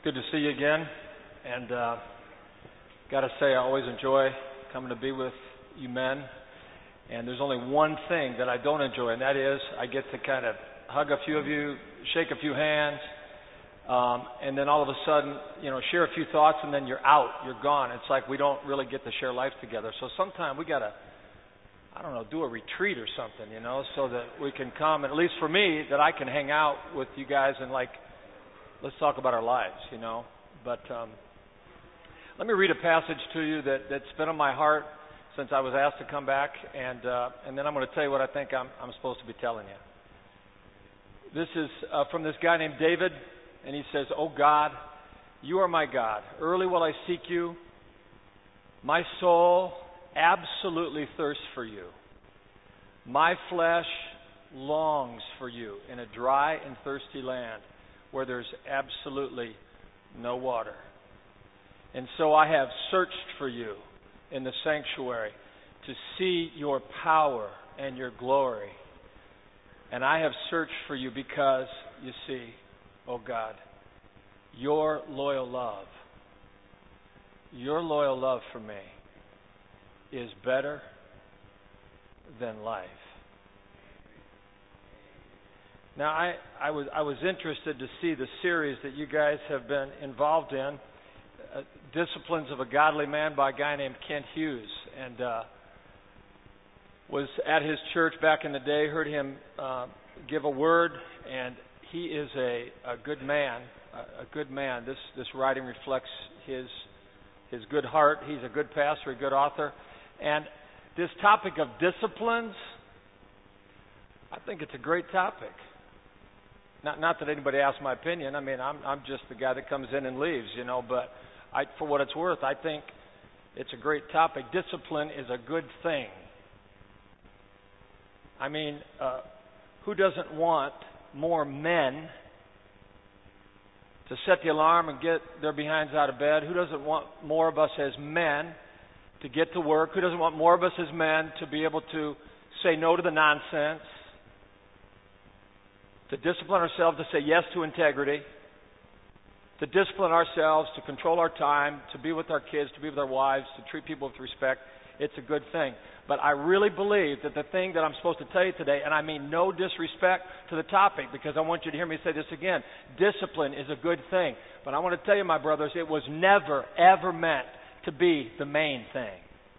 It's good to see you again, and got to say I always enjoy coming to be with you men, and there's only one thing that I don't enjoy, and that is I get to kind of hug a few of you, shake a few hands, and then all of a sudden, share a few thoughts, and then you're out, you're gone. It's like we don't really get to share life together. So sometime we got to, do a retreat or something, so that we can come, and at least for me, that I can hang out with you guys and let's talk about our lives, But let me read a passage to you that's been on my heart since I was asked to come back, and then I'm going to tell you what I think I'm supposed to be telling you. This is from this guy named David, and he says, "Oh God, you are my God. Early will I seek you. My soul absolutely thirsts for you. My flesh longs for you in a dry and thirsty land where there's absolutely no water. And so I have searched for you in the sanctuary to see your power and your glory. And I have searched for you because, you see, oh God, your loyal love for me is better than life." Now, I was interested to see the series that you guys have been involved in, Disciplines of a Godly Man by a guy named Kent Hughes, and was at his church back in the day, heard him give a word, and he is a good man, This writing reflects his good heart. He's a good pastor, a good author, and this topic of disciplines, I think it's a great topic. Not that anybody asks my opinion. I mean, I'm just the guy that comes in and leaves, But for what it's worth, I think it's a great topic. Discipline is a good thing. I mean, who doesn't want more men to set the alarm and get their behinds out of bed? Who doesn't want more of us as men to get to work? Who doesn't want more of us as men to be able to say no to the nonsense? To discipline ourselves to say yes to integrity, to discipline ourselves to control our time, to be with our kids, to be with our wives, to treat people with respect. It's a good thing. But I really believe that the thing that I'm supposed to tell you today, and I mean no disrespect to the topic, because I want you to hear me say this again, discipline is a good thing. But I want to tell you, my brothers, it was never, ever meant to be the main thing.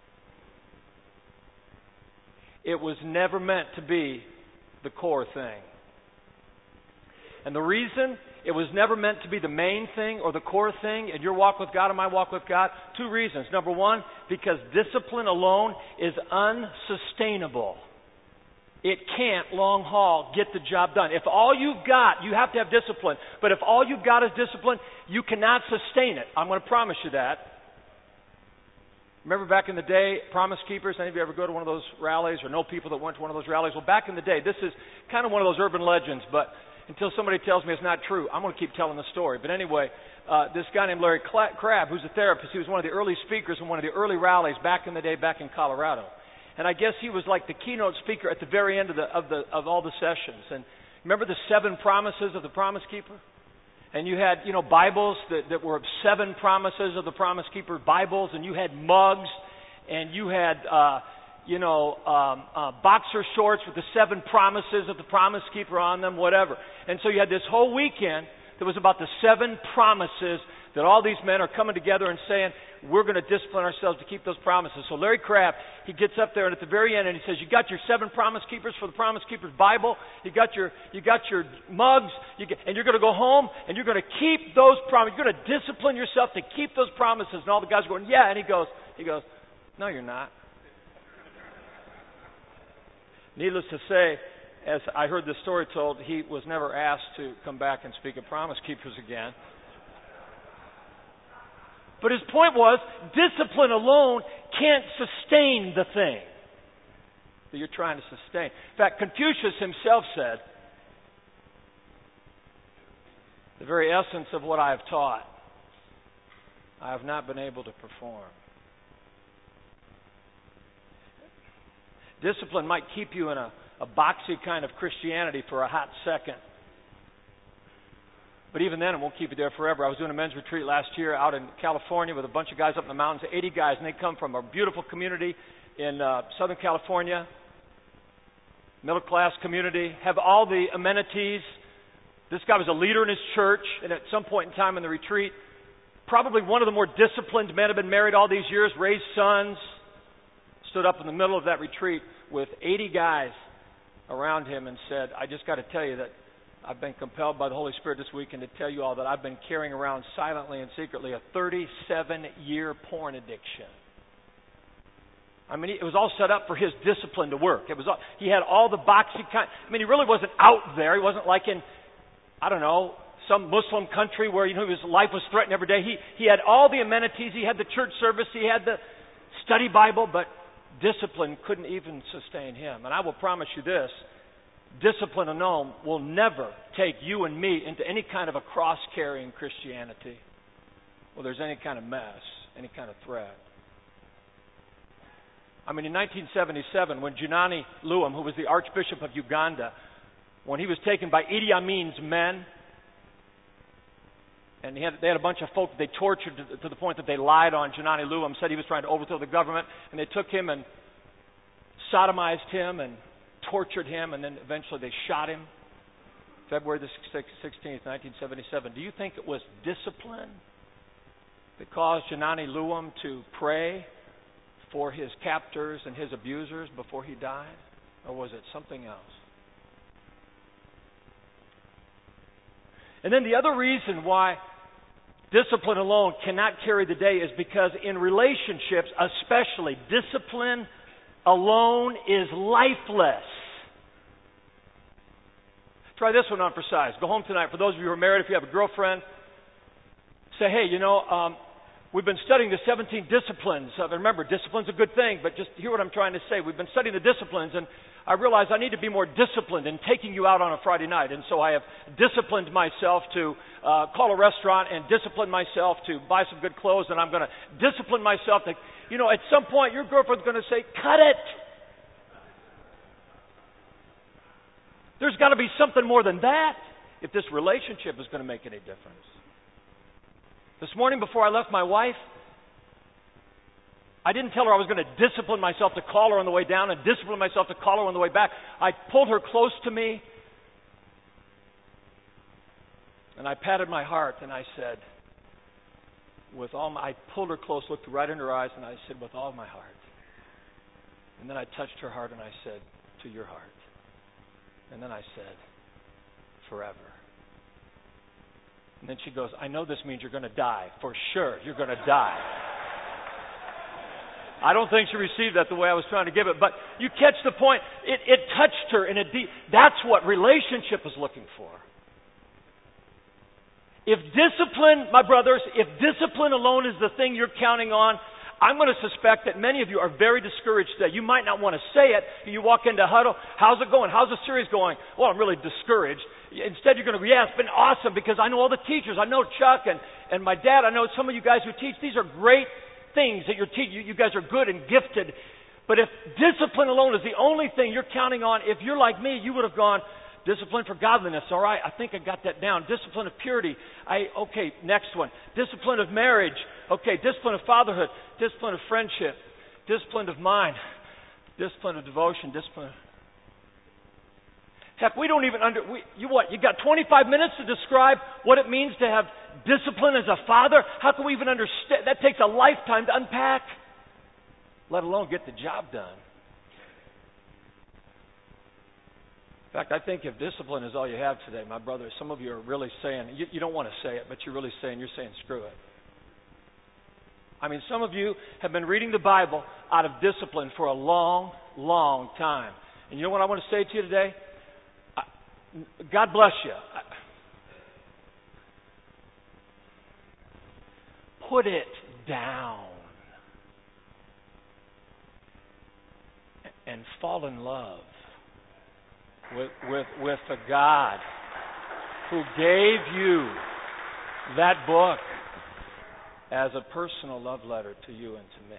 It was never meant to be the core thing. And the reason it was never meant to be the main thing or the core thing in your walk with God and my walk with God, two reasons. Number one, because discipline alone is unsustainable. It can't, long haul, get the job done. If all you've got, you have to have discipline. But if all you've got is discipline, you cannot sustain it. I'm going to promise you that. Remember back in the day, Promise Keepers? Any of you ever go to one of those rallies or know people that went to one of those rallies? Well, back in the day, this is kind of one of those urban legends, but until somebody tells me it's not true, I'm going to keep telling the story. But anyway, this guy named Larry Crabb, who's a therapist, he was one of the early speakers in one of the early rallies back in the day, back in Colorado. And I guess he was like the keynote speaker at the very end of all the sessions. And remember the 7 promises of the Promise Keeper? And you had, Bibles that were 7 promises of the Promise Keeper, Bibles, and you had mugs, and you had boxer shorts with the 7 promises of the Promise Keeper on them, whatever. And so you had this whole weekend that was about the 7 promises that all these men are coming together and saying, we're going to discipline ourselves to keep those promises. So Larry Crabb, he gets up there and at the very end and he says, you got your 7 Promise Keepers for the Promise Keepers Bible, you got your mugs, and you're going to go home and you're going to keep those promises. You're going to discipline yourself to keep those promises. And all the guys are going, yeah. And he goes, no, you're not. Needless to say, as I heard this story told, he was never asked to come back and speak at Promise Keepers again. But his point was, discipline alone can't sustain the thing that you're trying to sustain. In fact, Confucius himself said, the very essence of what I have taught, I have not been able to perform. Discipline might keep you in a boxy kind of Christianity for a hot second. But even then, it won't keep you there forever. I was doing a men's retreat last year out in California with a bunch of guys up in the mountains, 80 guys, and they come from a beautiful community in Southern California, middle-class community, have all the amenities. This guy was a leader in his church, and at some point in time in the retreat, probably one of the more disciplined men, had been married all these years, raised sons, stood up in the middle of that retreat with 80 guys around him and said, I just got to tell you that I've been compelled by the Holy Spirit this weekend to tell you all that I've been carrying around silently and secretly a 37-year porn addiction. I mean, it was all set up for his discipline to work. He had all the boxing kind. I mean, he really wasn't out there. He wasn't like in, I don't know, some Muslim country where his life was threatened every day. He had all the amenities. He had the church service. He had the study Bible, but discipline couldn't even sustain him. And I will promise you this: discipline alone will never take you and me into any kind of a cross-carrying Christianity. Well, there's any kind of mess, any kind of threat. I mean, in 1977, when Junani Luam, who was the Archbishop of Uganda, when he was taken by Idi Amin's men, and they had a bunch of folk that they tortured to the point that they lied on Junani Luam, said he was trying to overthrow the government, and they took him and sodomized him and tortured him, and then eventually they shot him. February the 16th, 1977. Do you think it was discipline that caused Junani Luam to pray for his captors and his abusers before he died? Or was it something else? And then the other reason why discipline alone cannot carry the day is because in relationships, especially, discipline alone is lifeless. Try this one on for size. Go home tonight. For those of you who are married, if you have a girlfriend, say, hey, we've been studying the 17 disciplines. Remember, discipline's a good thing, but just hear what I'm trying to say. We've been studying the disciplines, and I realize I need to be more disciplined in taking you out on a Friday night. And so I have disciplined myself to call a restaurant and discipline myself to buy some good clothes, and I'm going to discipline myself to, at some point your girlfriend's going to say, cut it. There's got to be something more than that if this relationship is going to make any difference. This morning before I left my wife, I didn't tell her I was going to discipline myself to call her on the way down and discipline myself to call her on the way back. I pulled her close to me and I patted my heart and I said, I pulled her close, looked right in her eyes, and I said, with all my heart. And then I touched her heart and I said, to your heart. And then I said, forever. And then she goes, I know this means you're going to die. For sure, you're going to die. I don't think she received that the way I was trying to give it, but you catch the point. It touched her in a deep. That's what relationship is looking for. If discipline, my brothers, if discipline alone is the thing you're counting on, I'm going to suspect that many of you are very discouraged today. You might not want to say it. You walk into huddle. How's it going? How's the series going? Well, I'm really discouraged. Instead, you're going to go, yeah, it's been awesome because I know all the teachers. I know Chuck and my dad. I know some of you guys who teach. These are great things that you're teaching. You guys are good and gifted. But if discipline alone is the only thing you're counting on, if you're like me, you would have gone, discipline for godliness. All right, I think I got that down. Discipline of purity. Okay, next one. Discipline of marriage. Okay, discipline of fatherhood. Discipline of friendship. Discipline of mind. Discipline of devotion. Discipline. Heck, we don't even you got 25 minutes to describe what it means to have discipline as a father? How can we even understand? That takes a lifetime to unpack, let alone get the job done. In fact, I think if discipline is all you have today, my brother, some of you are really saying, you don't want to say it, but you're saying, screw it. I mean, some of you have been reading the Bible out of discipline for a long, long time. And you know what I want to say to you today? God bless you. Put it down and fall in love with the God who gave you that book as a personal love letter to you and to me.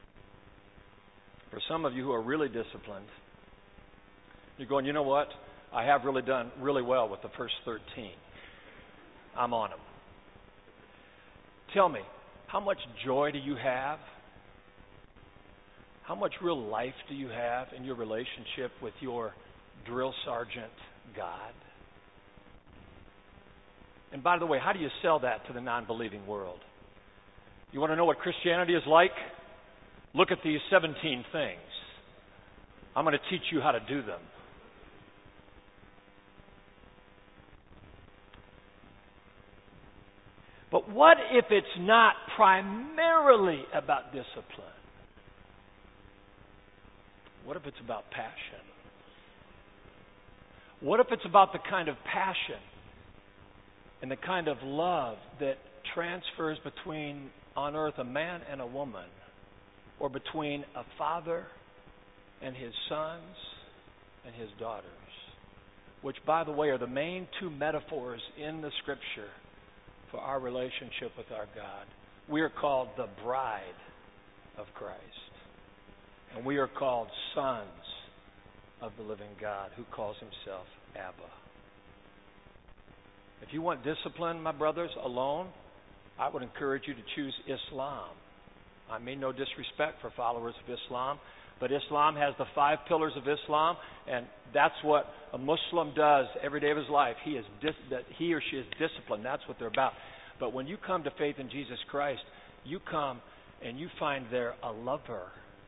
For some of you who are really disciplined, you're going, you know what? I have really done really well with the first 13. I'm on them. Tell me, how much joy do you have? How much real life do you have in your relationship with your drill sergeant God? And by the way, how do you sell that to the non-believing world? You want to know what Christianity is like? Look at these 17 things. I'm going to teach you how to do them. But what if it's not primarily about discipline? What if it's about passion? What if it's about the kind of passion and the kind of love that transfers between, on earth, a man and a woman, or between a father and his sons and his daughters, which, by the way, are the main two metaphors in the Scripture for our relationship with our God. We are called the bride of Christ, and we are called sons of the living God, who calls himself Abba. If you want discipline, my brothers, alone, I would encourage you to choose Islam. I mean no disrespect for followers of Islam, but Islam has the 5 pillars of Islam, and that's what a Muslim does every day of his life. He or she is disciplined. That's what they're about. But when you come to faith in Jesus Christ, you come and you find there a lover.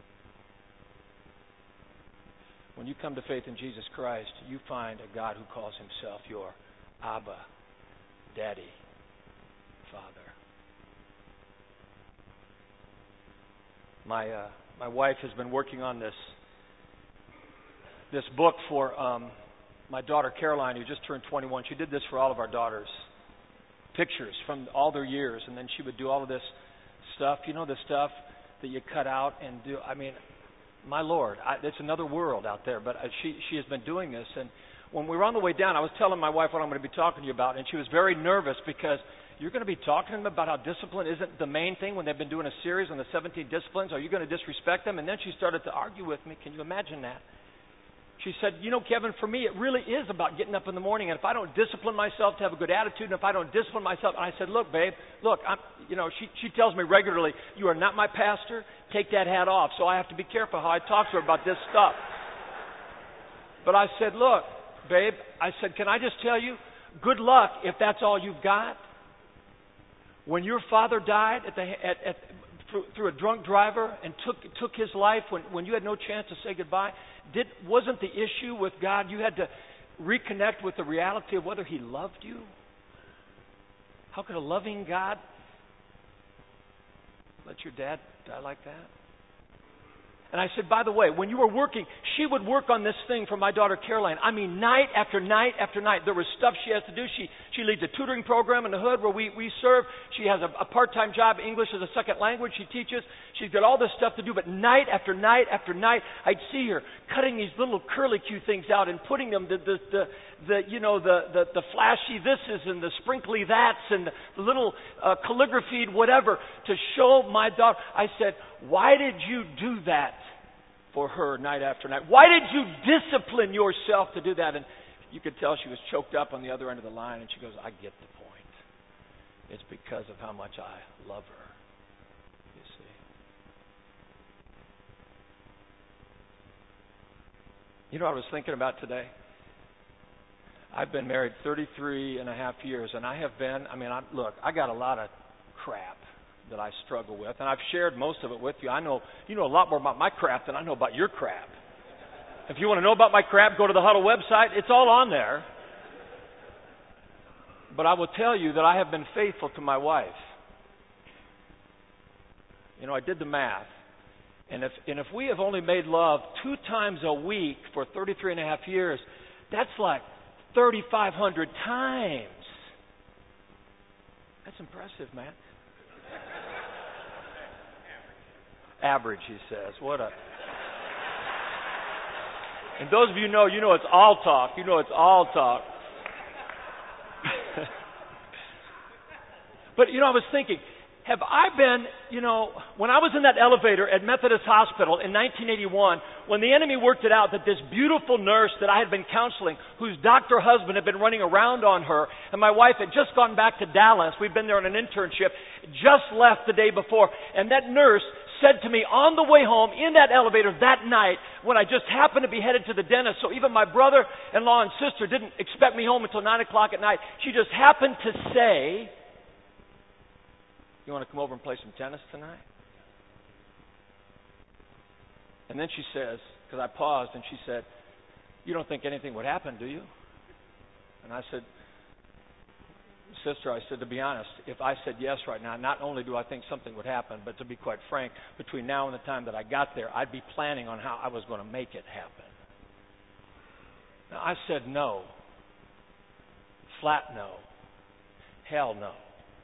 When you come to faith in Jesus Christ, you find a God who calls himself your Abba, Daddy, Father. My wife has been working on this book for my daughter Caroline, who just turned 21. She did this for all of our daughters. Pictures from all their years, and then she would do all of this stuff. You know, the stuff that you cut out and do. I mean, my Lord, it's another world out there. But she has been doing this, and when we were on the way down, I was telling my wife what I'm going to be talking to you about, and she was very nervous because you're going to be talking to them about how discipline isn't the main thing when they've been doing a series on the 17 disciplines. Are you going to disrespect them? And then she started to argue with me. Can you imagine that? She said, you know, Kevin, for me, it really is about getting up in the morning. And if I don't discipline myself to have a good attitude, and if I don't discipline myself, and I said, look, babe, look, she tells me regularly, you are not my pastor. Take that hat off. So I have to be careful how I talk to her about this stuff. But I said, look, babe, I said, can I just tell you, good luck if that's all you've got. When your father died through a drunk driver and took his life when you had no chance to say goodbye, wasn't the issue with God you had to reconnect with the reality of whether he loved you? How could a loving God let your dad die like that? And I said, by the way, when you were working, she would work on this thing for my daughter Caroline. I mean, night after night after night. There was stuff she has to do. She leads a tutoring program in the hood where we serve. She has a part-time job, English as a second language. She teaches. She's got all this stuff to do. But night after night after night, I'd see her cutting these little curlicue things out and putting them the flashy thises and the sprinkly that's and the little calligraphy whatever to show my daughter. I said, why did you do that for her night after night? Why did you discipline yourself to do that? And you could tell she was choked up on the other end of the line, and she goes, I get the point. It's because of how much I love her, you see. You know what I was thinking about today? I've been married 33 and a half years, and I got a lot of crap that I struggle with, and I've shared most of it with you. I know you know a lot more about my crap than I know about your crap. If you want to know about my crap, go to the Huddle website. It's all on there. But I will tell you that I have been faithful to my wife. You know, I did the math. And if we have only made love 2 times a week for 33 and a half years, that's like 3,500 times. That's impressive, man. Average, he says. And those of you know it's all talk. You know it's all talk. But, I was thinking, have I been, when I was in that elevator at Methodist Hospital in 1981, when the enemy worked it out that this beautiful nurse that I had been counseling, whose doctor husband had been running around on her, and my wife had just gone back to Dallas, we'd been there on an internship, just left the day before, and that nurse said to me on the way home in that elevator that night, when I just happened to be headed to the dentist, so even my brother-in-law and sister didn't expect me home until 9 o'clock at night, she just happened to say, "You want to come over and play some tennis tonight?" And then she says, because I paused, and she said, "You don't think anything would happen, do you?" And I said, "Sister," I said, "to be honest, if I said yes right now, not only do I think something would happen, but to be quite frank, between now and the time that I got there, I'd be planning on how I was going to make it happen." Now, I said no. Flat no. Hell no.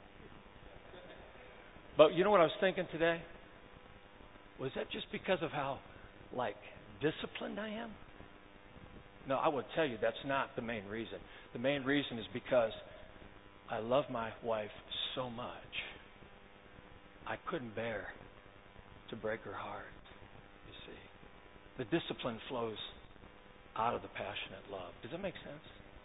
But you know what I was thinking today? Was that just because of how, disciplined I am? No, I will tell you that's not the main reason. The main reason is because I love my wife so much. I couldn't bear to break her heart, you see. The discipline flows out of the passionate love. Does that make sense?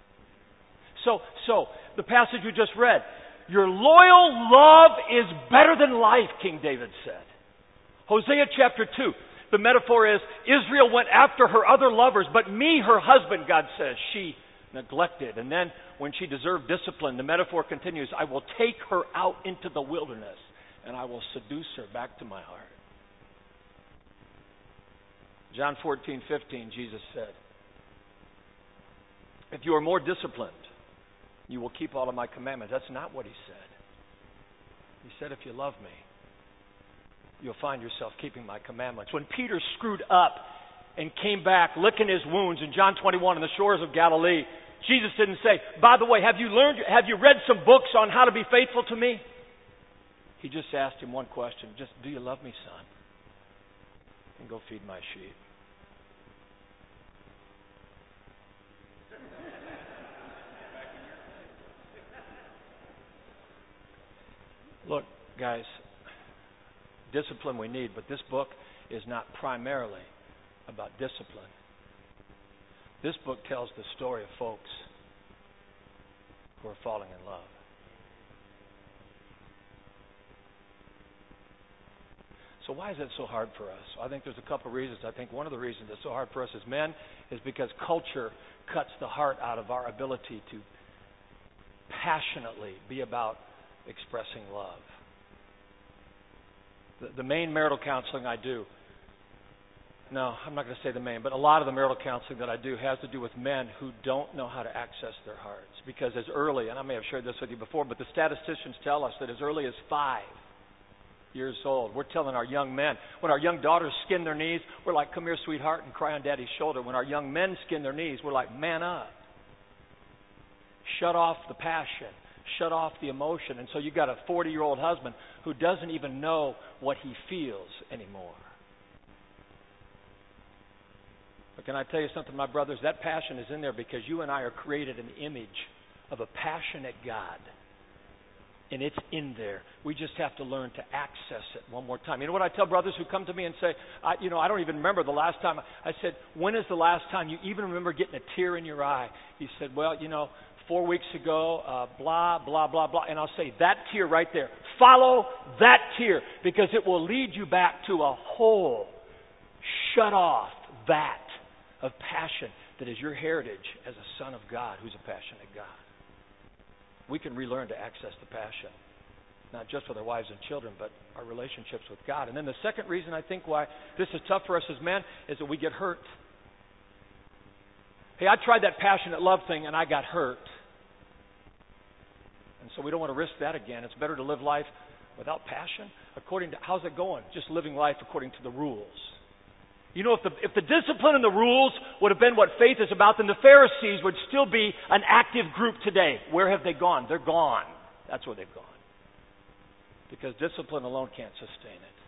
So the passage we just read, your loyal love is better than life, King David said. Hosea chapter 2, the metaphor is Israel went after her other lovers, but me, her husband, God says, she neglected. And then when she deserved discipline, the metaphor continues, I will take her out into the wilderness and I will seduce her back to my heart. John 14:15, Jesus said, if you are more disciplined, you will keep all of my commandments. That's not what he said. He said, if you love me, you'll find yourself keeping my commandments. When Peter screwed up and came back licking his wounds in John 21 on the shores of Galilee, Jesus didn't say, by the way, have you read some books on how to be faithful to me? He just asked him one question, just, do you love me, son? And go feed my sheep. Look, guys, discipline we need, but this book is not primarily about discipline. This book tells the story of folks who are falling in love. So why is that so hard for us? I think there's a couple of reasons. I think one of the reasons it's so hard for us as men is because culture cuts the heart out of our ability to passionately be about expressing love. The main marital counseling I do, no, I'm not going to say the main, but a lot of the marital counseling that I do has to do with men who don't know how to access their hearts. Because as early, and I may have shared this with you before, but the statisticians tell us that as early as 5 years old, we're telling our young men, when our young daughters skin their knees, we're like, come here, sweetheart, and cry on daddy's shoulder. When our young men skin their knees, we're like, man up. Shut off the passion. Shut off the emotion. And so you got a 40-year-old husband who doesn't even know what he feels anymore. But can I tell you something, my brothers? That passion is in there because you and I are created an image of a passionate God. And it's in there. We just have to learn to access it one more time. You know what I tell brothers who come to me and say, I don't even remember the last time. I said, when is the last time you even remember getting a tear in your eye? He said, well, 4 weeks ago, blah, blah, blah, blah. And I'll say, that tear right there. Follow that tear because it will lead you back to a whole, shut off vat of passion that is your heritage as a son of God who's a passionate God. We can relearn to access the passion, not just with our wives and children, but our relationships with God. And then the second reason I think why this is tough for us as men is that we get hurt. Hey, I tried that passionate love thing and I got hurt. And so we don't want to risk that again. It's better to live life without passion. How's it going? Just living life according to the rules. If the discipline and the rules would have been what faith is about, then the Pharisees would still be an active group today. Where have they gone? They're gone. That's where they've gone. Because discipline alone can't sustain it.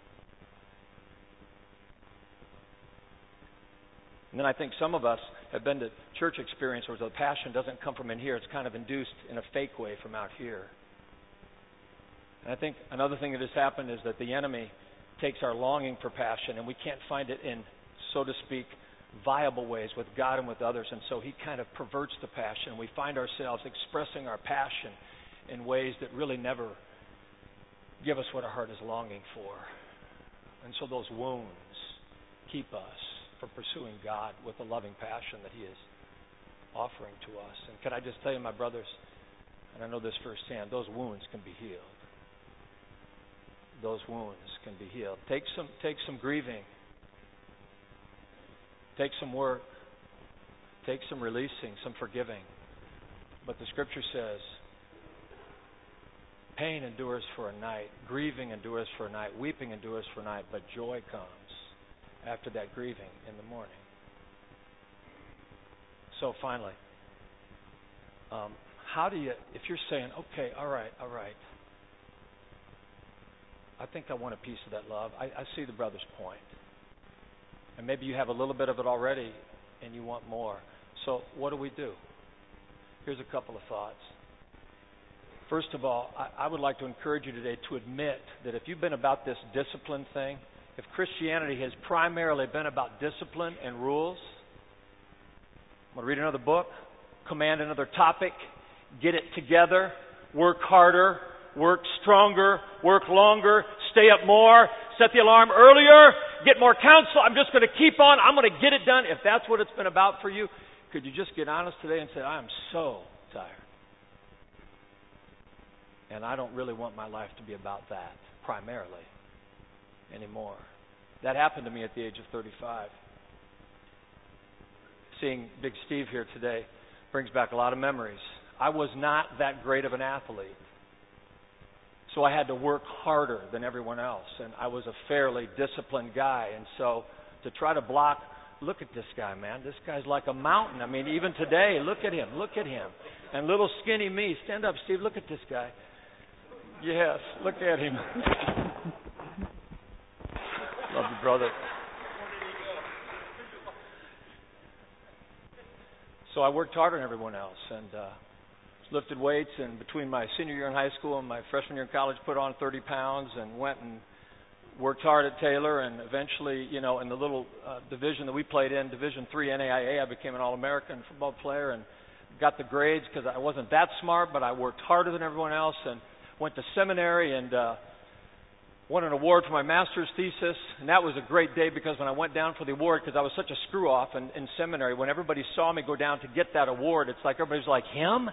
And then I think some of us have been to church experience where the passion doesn't come from in here. It's kind of induced in a fake way from out here. And I think another thing that has happened is that the enemy takes our longing for passion, and we can't find it in, so to speak, viable ways with God and with others. And so he kind of perverts the passion. We find ourselves expressing our passion in ways that really never give us what our heart is longing for. And so those wounds keep us from pursuing God with the loving passion that he is offering to us. And can I just tell you, my brothers, and I know this firsthand, those wounds can be healed. Those wounds can be healed. Take some grieving. Take some work. Take some releasing, some forgiving. But the Scripture says, pain endures for a night, grieving endures for a night, weeping endures for a night, but joy comes after that grieving in the morning. So finally, how do you, if you're saying, okay, all right, I think I want a piece of that love. I see the brother's point. And maybe you have a little bit of it already and you want more. So what do? Here's a couple of thoughts. First of all, I would like to encourage you today to admit that if you've been about this discipline thing, if Christianity has primarily been about discipline and rules, I'm going to read another book, command another topic, get it together, work harder, work stronger, work longer, stay up more, set the alarm earlier, get more counsel. I'm just going to keep on. I'm going to get it done. If that's what it's been about for you, could you just get honest today and say, I am so tired. And I don't really want my life to be about that, primarily, anymore. That happened to me at the age of 35. Seeing Big Steve here today brings back a lot of memories. I was not that great of an athlete. So I had to work harder than everyone else. And I was a fairly disciplined guy. And so to try to block, look at this guy, man. This guy's like a mountain. I mean, even today, look at him. And little skinny me. Stand up, Steve. Look at this guy. Yes, look at him. Love you, brother. So I worked harder than everyone else. And lifted weights, and between my senior year in high school and my freshman year in college, put on 30 pounds and went and worked hard at Taylor, and eventually, in the little division that we played in, Division III NAIA, I became an All-American football player and got the grades because I wasn't that smart, but I worked harder than everyone else and went to seminary and won an award for my master's thesis. And that was a great day because when I went down for the award, because I was such a screw-off in seminary, when everybody saw me go down to get that award, it's like everybody's like, him?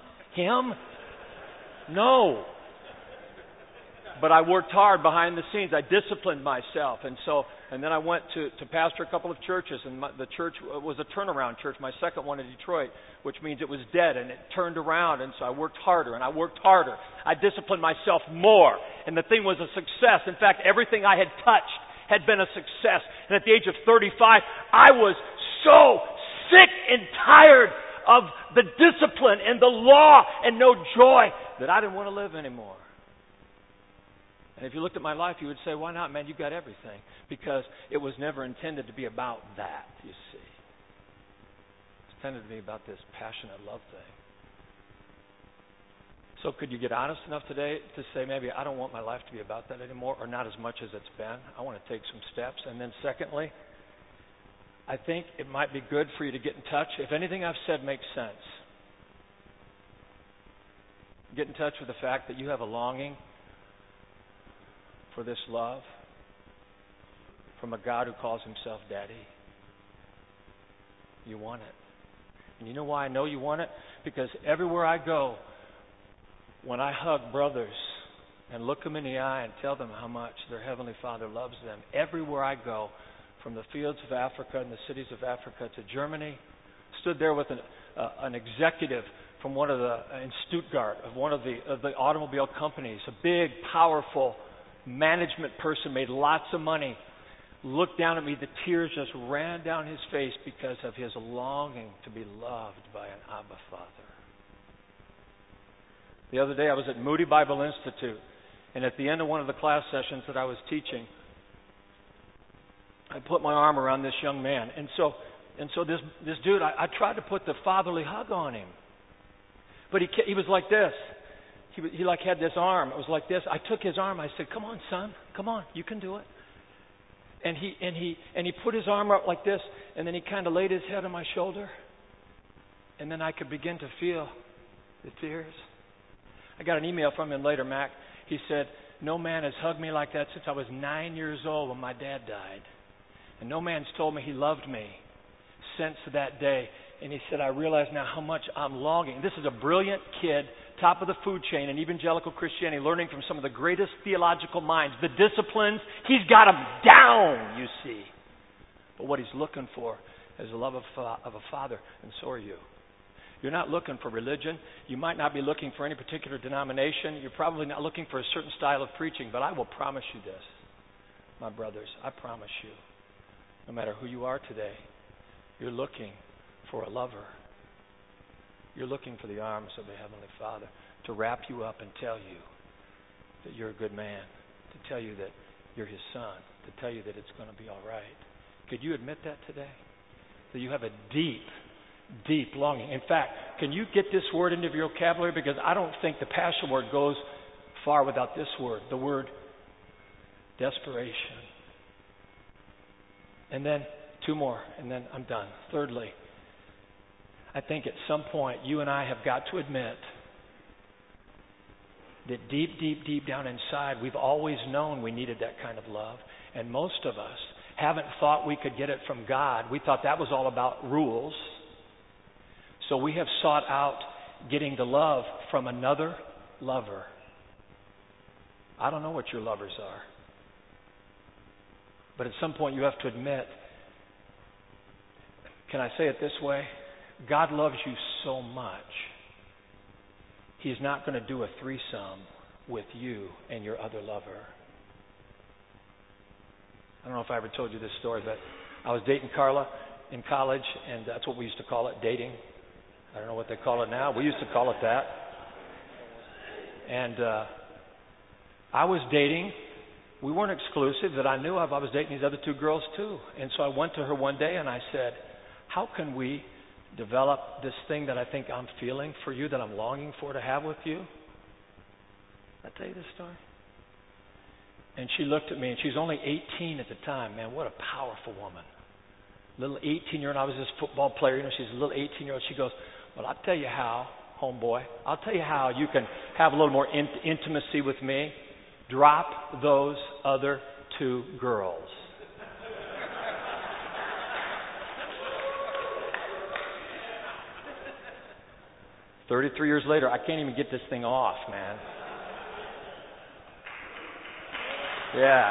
No. But I worked hard behind the scenes. I disciplined myself. And then I went to pastor a couple of churches. And the church was a turnaround church, my second one in Detroit, which means it was dead. And it turned around. And so I worked harder. I disciplined myself more. And the thing was a success. In fact, everything I had touched had been a success. And at the age of 35, I was so sick and tired of the discipline and the law and no joy that I didn't want to live anymore. And if you looked at my life, you would say, why not, man? You got everything. Because it was never intended to be about that, you see. It's intended to be about this passionate love thing. So could you get honest enough today to say, maybe I don't want my life to be about that anymore, or not as much as it's been? I want to take some steps. And then secondly, I think it might be good for you to get in touch. If anything I've said makes sense, get in touch with the fact that you have a longing for this love from a God who calls himself Daddy. You want it. And you know why I know you want it? Because everywhere I go, when I hug brothers and look them in the eye and tell them how much their Heavenly Father loves them, everywhere I go, from the fields of Africa and the cities of Africa to Germany, stood there with an executive from in Stuttgart, of one of the automobile companies, a big, powerful management person, made lots of money, looked down at me, the tears just ran down his face because of his longing to be loved by an Abba Father. The other day I was at Moody Bible Institute, and at the end of one of the class sessions that I was teaching, I put my arm around this young man. And so this dude, I tried to put the fatherly hug on him. But he was like this. he like had this arm. It was like this. I took his arm. I said, "Come on, son. Come on. You can do it." And he put his arm up like this, and then he kind of laid his head on my shoulder. And then I could begin to feel the tears. I got an email from him later, Mac. He said, "No man has hugged me like that since I was 9 years old when my dad died. And no man's told me he loved me since that day." And he said, "I realize now how much I'm longing." This is a brilliant kid, top of the food chain in evangelical Christianity, learning from some of the greatest theological minds. The disciplines, he's got them down, you see. But what he's looking for is the love of a father, and so are you. You're not looking for religion. You might not be looking for any particular denomination. You're probably not looking for a certain style of preaching. But I will promise you this, my brothers, I promise you, no matter who you are today, you're looking for a lover. You're looking for the arms of the Heavenly Father to wrap you up and tell you that you're a good man, to tell you that you're His son, to tell you that it's going to be all right. Could you admit that today? That you have a deep, deep longing. In fact, can you get this word into your vocabulary? Because I don't think the passion word goes far without this word, the word desperation. And then two more, and then I'm done. Thirdly, I think at some point you and I have got to admit that deep, deep, deep down inside, we've always known we needed that kind of love. And most of us haven't thought we could get it from God. We thought that was all about rules. So we have sought out getting the love from another lover. I don't know what your lovers are. But at some point you have to admit, can I say it this way? God loves you so much, He's not going to do a threesome with you and your other lover. I don't know if I ever told you this story, but I was dating Carla in college, and that's what we used to call it, dating. I don't know what they call it now. We used to call it that. And I was dating. We weren't exclusive that I knew of. I was dating these other two girls too. And so I went to her one day and I said, "How can we develop this thing that I think I'm feeling for you, that I'm longing for to have with you?" Did I tell you this story? And she looked at me, and she was only 18 at the time. Man, what a powerful woman. Little 18-year-old. I was this football player. You know, she's a little 18-year-old. She goes, "Well, I'll tell you how, homeboy. I'll tell you how you can have a little more intimacy with me. Drop those other two girls." "33 years later, I can't even get this thing off, man." Yeah.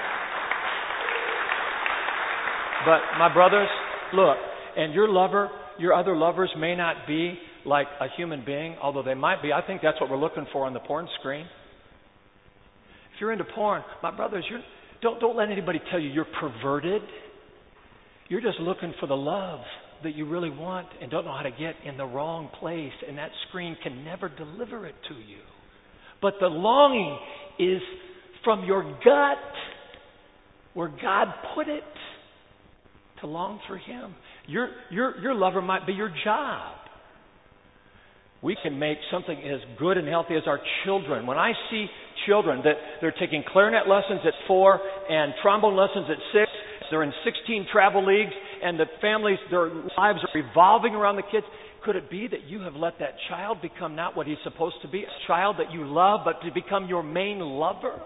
But my brothers, look, and your lover, your other lovers may not be like a human being, although they might be. I think that's what we're looking for on the porn screen. If you're into porn, my brothers, don't let anybody tell you you're perverted. You're just looking for the love that you really want and don't know how to get in the wrong place, and that screen can never deliver it to you. But the longing is from your gut, where God put it, to long for Him. Your lover might be your job. We can make something as good and healthy as our children. When I see children that they're taking clarinet lessons at 4 and trombone lessons at 6, they're in 16 travel leagues, and the families, their lives are revolving around the kids. Could it be that you have let that child become not what he's supposed to be, a child that you love, but to become your main lover?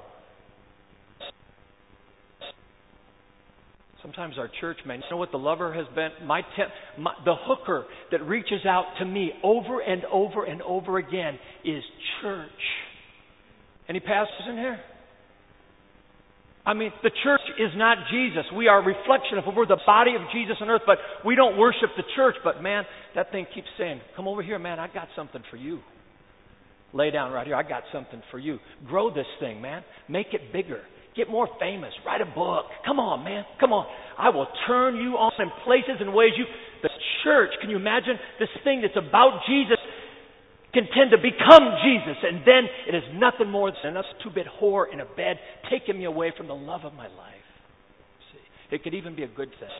Sometimes our church men, you know what the lover has been? The hooker that reaches out to me over and over and over again is church. Any pastors in here? I mean, the church is not Jesus. We are a reflection of, we're the body of Jesus on earth, but we don't worship the church. But man, that thing keeps saying, "Come over here, man, I got something for you. Lay down right here, I got something for you. Grow this thing, man. Make it bigger. Get more famous. Write a book. Come on, man. Come on. I will turn you on in places and ways the church, can you imagine this thing that's about Jesus can tend to become Jesus, and then it is nothing more than a two-bit whore in a bed taking me away from the love of my life. See, it could even be a good thing.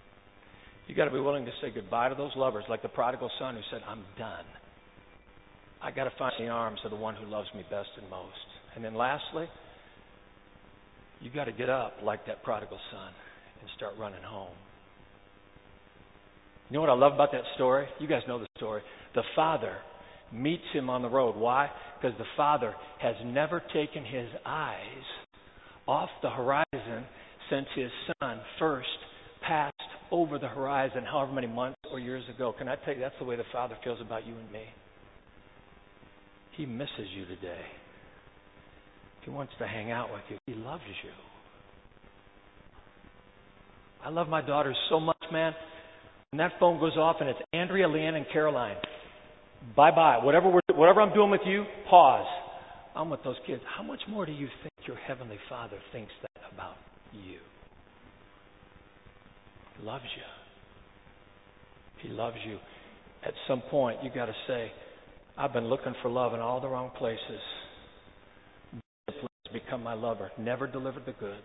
You got to be willing to say goodbye to those lovers, like the prodigal son who said, "I'm done. I got to find the arms of the one who loves me best and most. And then lastly, you got to get up like that prodigal son and start running home. You know what I love about that story? You guys know the story. The father meets him on the road. Why? Because the father has never taken his eyes off the horizon since his son first passed over the horizon however many months or years ago. Can I tell you, that's the way the Father feels about you and me. He misses you today. He wants to hang out with you. He loves you. I love my daughters so much, man. When that phone goes off and it's Andrea, Leanne, and Caroline, bye-bye. Whatever I'm doing with you, pause. I'm with those kids. How much more do you think your Heavenly Father thinks that about you? He loves you. He loves you. At some point, you got to say, I've been looking for love in all the wrong places. Discipline has become my lover. Never delivered the goods.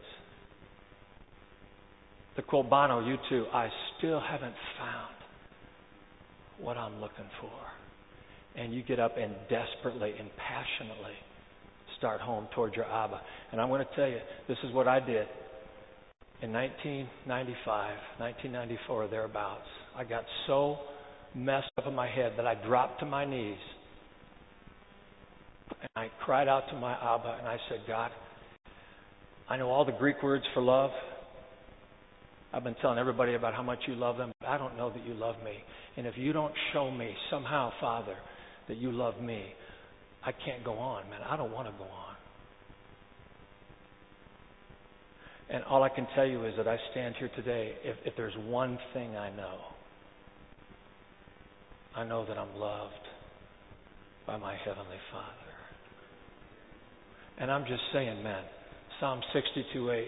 The quote Bono, you too, I still haven't found what I'm looking for. And you get up and desperately and passionately start home toward your Abba. And I'm going to tell you, this is what I did. In 1995, 1994, thereabouts, I got so messed up in my head that I dropped to my knees. And I cried out to my Abba and I said, God, I know all the Greek words for love. I've been telling everybody about how much you love them, but I don't know that you love me. And if you don't show me somehow, Father, that you love me, I can't go on, man. I don't want to go on. And all I can tell you is that I stand here today, if there's one thing I know that I'm loved by my Heavenly Father. And I'm just saying, man, Psalm 62:8,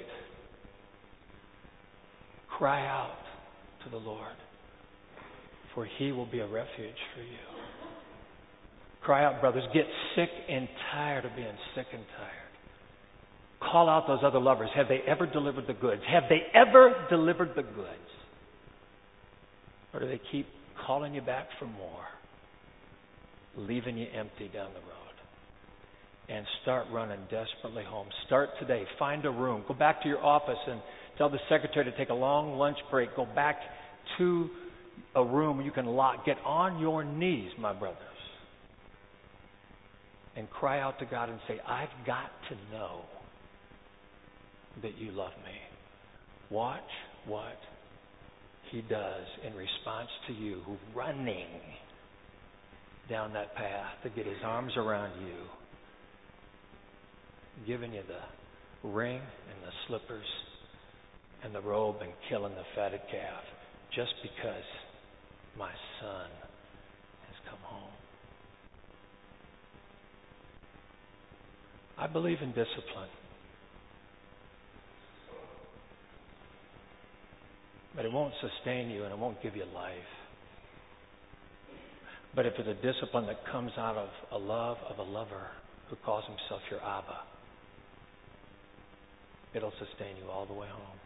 cry out to the Lord, for He will be a refuge for you. Cry out, brothers. Get sick and tired of being sick and tired. Call out those other lovers. Have they ever delivered the goods? Have they ever delivered the goods? Or do they keep calling you back for more, leaving you empty down the road? And start running desperately home. Start today. Find a room. Go back to your office and tell the secretary to take a long lunch break. Go back to a room you can lock. Get on your knees, my brothers, and cry out to God and say, I've got to know that you love me. Watch what He does in response to you, running down that path to get His arms around you, giving you the ring and the slippers and the robe and killing the fatted calf just because my son has come home. I believe in discipline. But it won't sustain you and it won't give you life. But if it's a discipline that comes out of a love of a lover who calls himself your Abba, it'll sustain you all the way home.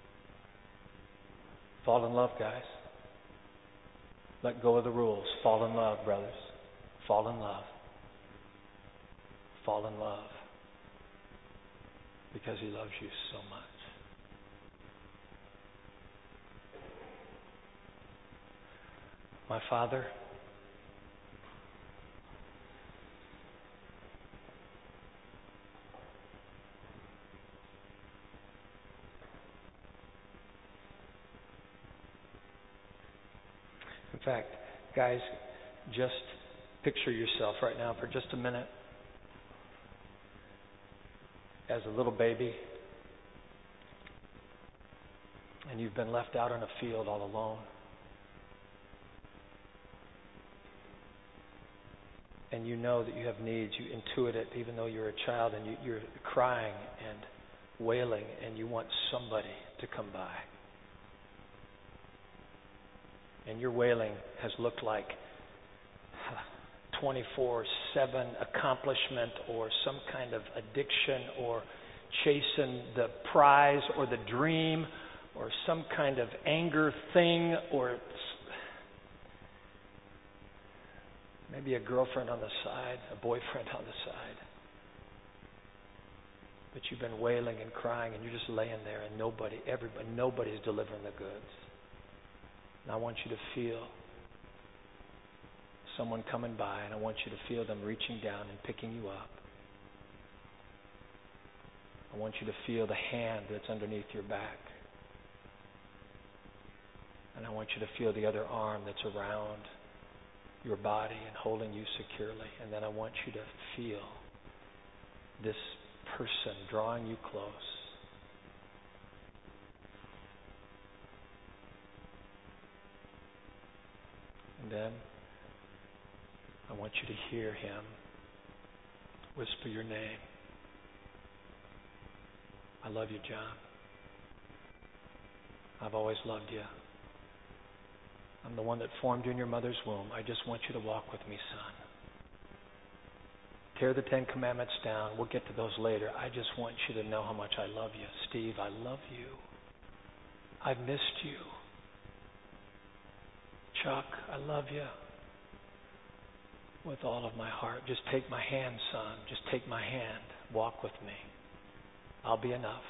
Fall in love, guys. Let go of the rules. Fall in love, brothers. Fall in love. Fall in love. Because He loves you so much. My Father, in fact, guys, just picture yourself right now for just a minute as a little baby, and you've been left out in a field all alone. And you know that you have needs. You intuit it even though you're a child, and you're crying and wailing, and you want somebody to come by. And your wailing has looked like 24/7 accomplishment or some kind of addiction or chasing the prize or the dream or some kind of anger thing or Maybe a girlfriend on the side, a boyfriend on the side. But you've been wailing and crying and you're just laying there and nobody's delivering the goods. And I want you to feel someone coming by, and I want you to feel them reaching down and picking you up. I want you to feel the hand that's underneath your back. And I want you to feel the other arm that's around your body and holding you securely. And then I want you to feel this person drawing you close. And then I want you to hear him whisper your name. I love you, John. I've always loved you. I'm the one that formed you in your mother's womb. I just want you to walk with me, son. Tear the 10 Commandments down. We'll get to those later. I just want you to know how much I love you. Steve, I love you. I've missed you. Chuck, I love you with all of my heart. Just take my hand, son. Just take my hand. Walk with me. I'll be enough.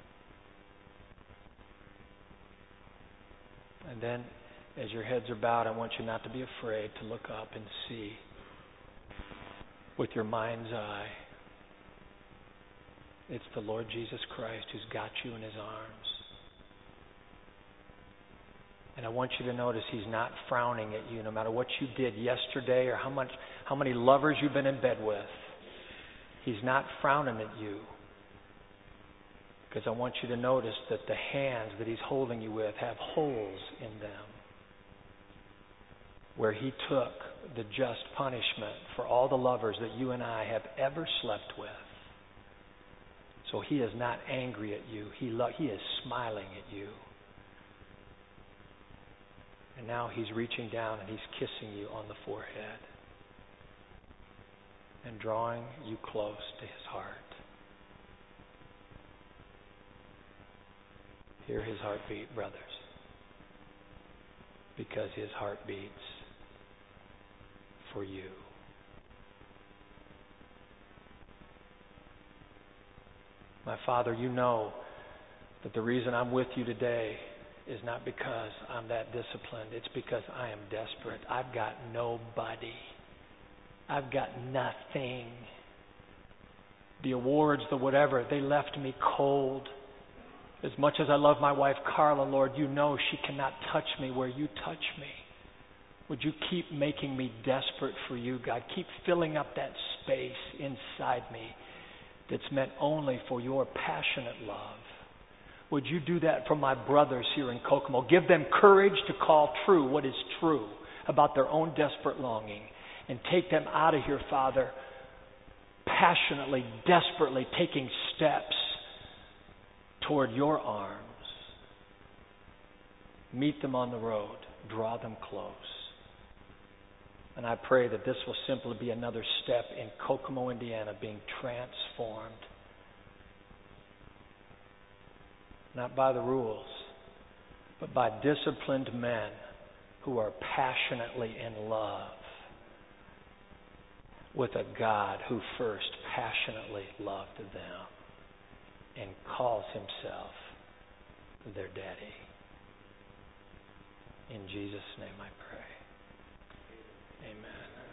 And then, as your heads are bowed, I want you not to be afraid to look up and see with your mind's eye. It's the Lord Jesus Christ who's got you in his arms. And I want you to notice he's not frowning at you no matter what you did yesterday or how many lovers you've been in bed with. He's not frowning at you. Because I want you to notice that the hands that he's holding you with have holes in them, where he took the just punishment for all the lovers that you and I have ever slept with. So he is not angry at you. He is smiling at you. And now he's reaching down and he's kissing you on the forehead and drawing you close to his heart. Hear his heartbeat, brothers, because his heart beats for you. My Father, you know that the reason I'm with you today is not because I'm that disciplined. It's because I am desperate. I've got nobody. I've got nothing. The awards, the whatever, they left me cold. As much as I love my wife, Carla, Lord, you know she cannot touch me where you touch me. Would you keep making me desperate for you, God? Keep filling up that space inside me that's meant only for your passionate love. Would you do that for my brothers here in Kokomo? Give them courage to call true what is true about their own desperate longing. And take them out of here, Father, passionately, desperately taking steps toward your arms. Meet them on the road. Draw them close. And I pray that this will simply be another step in Kokomo, Indiana, being transformed. Not by the rules, but by disciplined men who are passionately in love with a God who first passionately loved them and calls himself their daddy. In Jesus' name I pray. Amen.